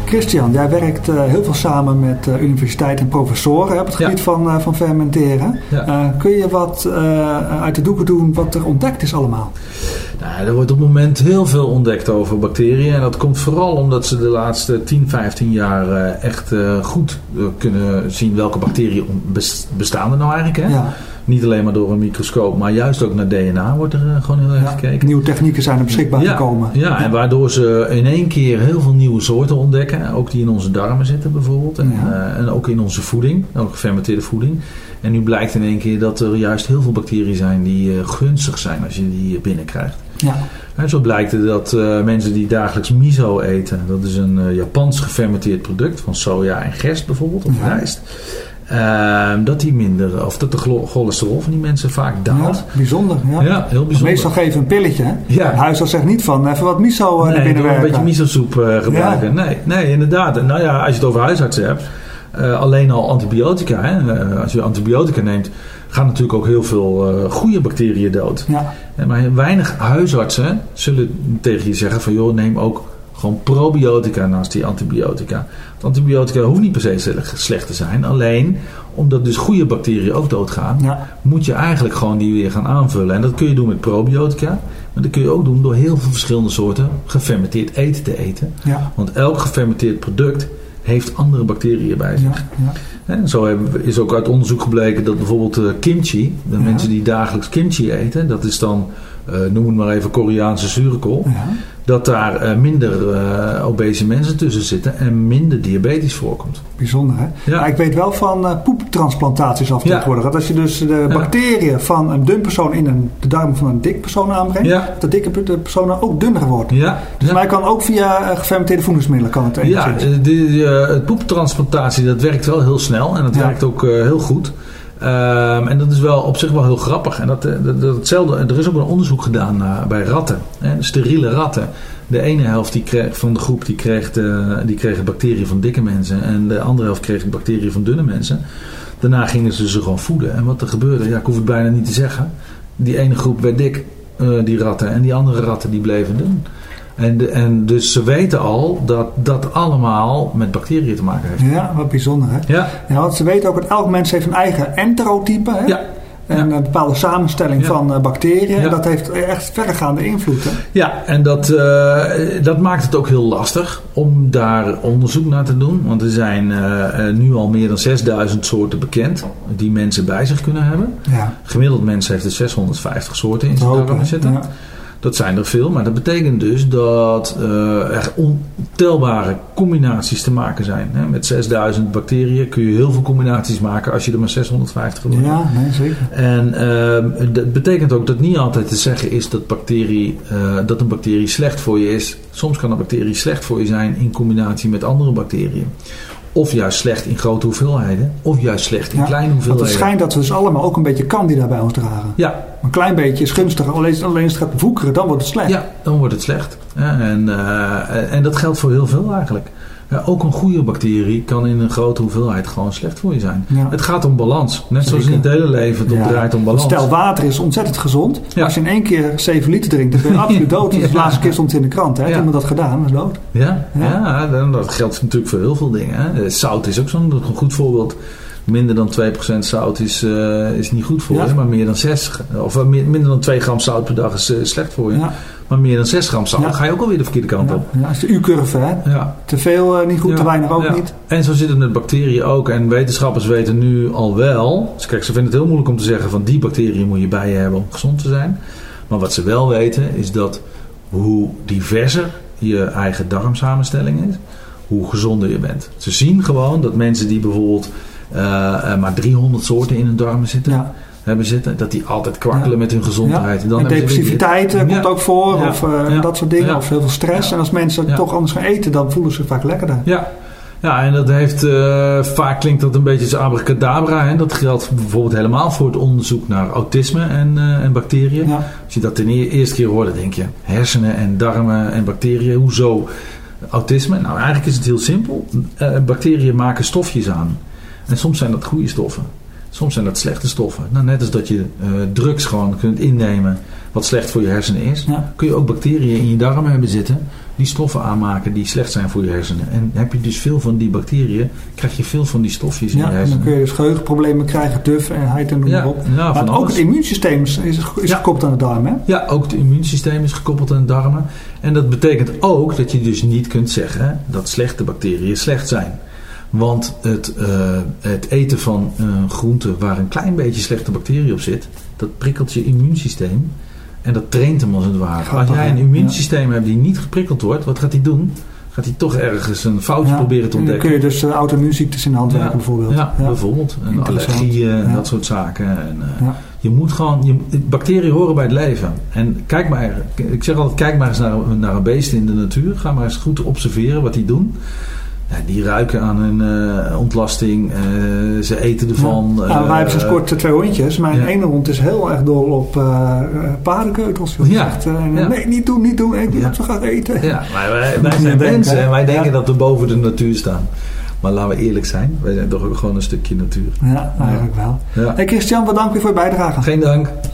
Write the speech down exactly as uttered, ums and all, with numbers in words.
Christian, jij werkt uh, heel veel samen met uh, universiteiten en professoren op het gebied ja. van, uh, van fermenteren. Ja. Uh, kun je wat uh, uit de doeken doen wat er ontdekt is allemaal? Nou, er wordt op het moment heel veel ontdekt over bacteriën. En dat komt vooral omdat ze de laatste tien, vijftien jaar uh, echt uh, goed uh, kunnen zien welke bacteriën bestaan er nou eigenlijk. Hè? Ja. Niet alleen maar door een microscoop, maar juist ook naar D N A wordt er uh, gewoon heel erg ja, gekeken. Nieuwe technieken zijn er beschikbaar ja, gekomen. Ja, ja, en waardoor ze in één keer heel veel nieuwe soorten ontdekken. Ook die in onze darmen zitten bijvoorbeeld. En, ja. uh, en ook in onze voeding, ook gefermenteerde voeding. En nu blijkt in één keer dat er juist heel veel bacteriën zijn die uh, gunstig zijn als je die binnenkrijgt. Ja. En zo blijkt het dat uh, mensen die dagelijks miso eten, dat is een uh, Japans gefermenteerd product van soja en gerst bijvoorbeeld, of ja. rijst. Uh, dat die minder, of dat de cholesterol van die mensen vaak daalt. Ja, bijzonder. Ja. Ja, heel bijzonder. Meestal geven een pilletje. Hè? Ja. De huisarts zegt niet van even wat miso uh, nee, binnen werken. een beetje miso-soep uh, gebruiken. Ja. Nee, nee, inderdaad. Nou ja, als je het over huisartsen hebt, uh, alleen al antibiotica. Hè? Uh, als je antibiotica neemt, gaan natuurlijk ook heel veel uh, goede bacteriën dood. Ja. En maar weinig huisartsen zullen tegen je zeggen van joh, neem ook gewoon probiotica naast die antibiotica. Want antibiotica hoeft niet per se slecht te zijn. Alleen, omdat dus goede bacteriën ook doodgaan, ja. moet je eigenlijk gewoon die weer gaan aanvullen. En dat kun je doen met probiotica. Maar dat kun je ook doen door heel veel verschillende soorten gefermenteerd eten te eten. Ja. Want elk gefermenteerd product heeft andere bacteriën bij zich. Ja, ja. En zo is ook uit onderzoek gebleken dat bijvoorbeeld uh, kimchi, de ja. mensen die dagelijks kimchi eten, dat is dan, uh, noem het maar even Koreaanse zurenkool, ja. dat daar uh, minder uh, obese mensen tussen zitten en minder diabetes voorkomt. Bijzonder, hè? Ja. Ja, ik weet wel van uh, poeptransplantaties af te worden. Ja. Dat als je dus de ja. bacteriën van een dun persoon in een, de darm van een dik persoon aanbrengt, ja. dat de dikke persoon ook dunner wordt. Ja. Dus ja. mij kan ook via uh, gefermenteerde voedingsmiddelen kan het Ja, de, de, uh, het poeptransplantatie, dat werkt wel heel snel en dat ja. werkt ook uh, heel goed. Um, en dat is wel op zich wel heel grappig. En dat, dat, dat hetzelfde, er is ook een onderzoek gedaan uh, bij ratten. Hè, steriele ratten. De ene helft die kreeg, van de groep die kreeg, de, die kreeg bacteriën van dikke mensen. En de andere helft kreeg bacteriën van dunne mensen. Daarna gingen ze ze gewoon voeden. En wat er gebeurde, ja, ik hoef het bijna niet te zeggen. Die ene groep werd dik, uh, die ratten. En die andere ratten die bleven dun. En, de, en dus ze weten al dat dat allemaal met bacteriën te maken heeft. Ja, wat bijzonder, hè? Ja. Ja, want ze weten ook dat elk mens heeft een eigen enterotype, hè? Ja. En ja. een bepaalde samenstelling ja. van uh, bacteriën. Ja. En dat heeft echt verregaande invloed, hè? Ja, en dat, uh, dat maakt het ook heel lastig om daar onderzoek naar te doen. Want er zijn uh, nu al meer dan zesduizend soorten bekend die mensen bij zich kunnen hebben. Ja. Gemiddeld mens heeft er zeshonderdvijftig soorten in zijn darmen zitten. Ja. Dat zijn er veel, maar dat betekent dus dat uh, er ontelbare combinaties te maken zijn. Hè? Met zesduizend bacteriën kun je heel veel combinaties maken als je er maar zeshonderdvijftig gebruikt. Ja, nee, zeker. En uh, dat betekent ook dat niet altijd te zeggen is dat, bacterie, uh, dat een bacterie slecht voor je is. Soms kan een bacterie slecht voor je zijn in combinatie met andere bacteriën. Of juist slecht in grote hoeveelheden. Of juist slecht in ja, kleine hoeveelheden. Want het schijnt dat we dus allemaal ook een beetje candida bij ons dragen. Ja. Een klein beetje is gunstig. Alleen, alleen als het gaat voekeren, dan wordt het slecht. Ja, dan wordt het slecht. Ja, en, uh, en dat geldt voor heel veel eigenlijk. Ja, ook een goede bacterie kan in een grote hoeveelheid gewoon slecht voor je zijn. Ja. Het gaat om balans. Net Zeker. Zoals in het hele leven, het ja. draait om balans. Stel, water is ontzettend gezond. Ja. Als je in één keer zeven liter drinkt, dan ben je absoluut dood. Ja. De laatste keer stond het in de krant. Hè? Ja. Heeft iemand dat gedaan, dat is dood. Ja, ja. ja, dat geldt natuurlijk voor heel veel dingen. Hè. Zout is ook zo'n een goed voorbeeld. Minder dan twee procent zout is, uh, is niet goed voor ja. je, maar meer dan zes, of uh, meer, minder dan twee gram zout per dag is uh, slecht voor je. Ja. Maar meer dan zes gram zout, ja. ga je ook alweer de verkeerde kant ja. op. Ja, dat is de U-curve, hè? Ja. Te veel uh, niet goed, ja. te weinig ook ja. niet. En zo zit het met bacteriën ook. En wetenschappers weten nu al wel, dus kijk, ze vinden het heel moeilijk om te zeggen van die bacteriën moet je bij je hebben om gezond te zijn. Maar wat ze wel weten is dat hoe diverser je eigen darmsamenstelling is, hoe gezonder je bent. Ze zien gewoon dat mensen die bijvoorbeeld Uh, uh, maar driehonderd soorten in hun darmen zitten, ja. hebben zitten, dat die altijd kwakkelen ja. met hun gezondheid. Ja. Dan en depressiviteit uh, komt ja. ook voor, ja. of uh, ja. dat soort dingen, ja. of heel veel stress. Ja. En als mensen ja. toch anders gaan eten, dan voelen ze zich vaak lekkerder. Ja. Ja, en dat heeft, uh, vaak klinkt dat een beetje als abracadabra. Hè? Dat geldt bijvoorbeeld helemaal voor het onderzoek naar autisme en, uh, en bacteriën. Ja. Als je dat de eerste keer hoort, dan denk je hersenen en darmen en bacteriën, hoezo autisme? Nou, eigenlijk is het heel simpel. Uh, bacteriën maken stofjes aan. En soms zijn dat goede stoffen. Soms zijn dat slechte stoffen. Nou, net als dat je uh, drugs gewoon kunt innemen wat slecht voor je hersenen is. Ja. Kun je ook bacteriën in je darmen hebben zitten die stoffen aanmaken die slecht zijn voor je hersenen. En heb je dus veel van die bacteriën, krijg je veel van die stofjes in ja, je hersenen. En dan kun je dus geheugenproblemen krijgen, duf en heid en noem maar ja, op. Ja, maar ook alles. het immuunsysteem is, is, is ja. gekoppeld aan de darmen, hè? Ja, ook het immuunsysteem is gekoppeld aan de darmen. En dat betekent ook dat je dus niet kunt zeggen dat slechte bacteriën slecht zijn. Want het, uh, het eten van uh, groenten waar een klein beetje slechte bacterie op zit, dat prikkelt je immuunsysteem en dat traint hem als het ware. Grappig, als jij een immuunsysteem ja. hebt die niet geprikkeld wordt, wat gaat hij doen? Gaat hij toch ergens een foutje ja, proberen te ontdekken? Dan kun je dus uh, auto-immuunziektes in de hand werken ja, bijvoorbeeld. Ja, ja. bijvoorbeeld. En allergieën en ja. dat soort zaken. En, uh, ja. Je moet gewoon, je, bacteriën horen bij het leven. En kijk maar, ik zeg altijd, kijk maar eens naar, naar een beest in de natuur. Ga maar eens goed observeren wat die doen. Ja, die ruiken aan hun uh, ontlasting. Uh, ze eten ervan. Ja. Nou, wij hebben sinds kort twee hondjes. Mijn ja. ene hond is heel erg dol op uh, paardenkeutels. Ja. Zegt, uh, ja. Nee, niet doen, niet doen. Ik wil ja. dat zo graag eten. Ja, maar wij, wij zijn mensen en wij denken ja. dat we boven de natuur staan. Maar laten we eerlijk zijn. Wij zijn toch ook gewoon een stukje natuur. Ja, eigenlijk wel. Ja. Hey Christian, bedankt weer voor je bijdrage. Geen dank.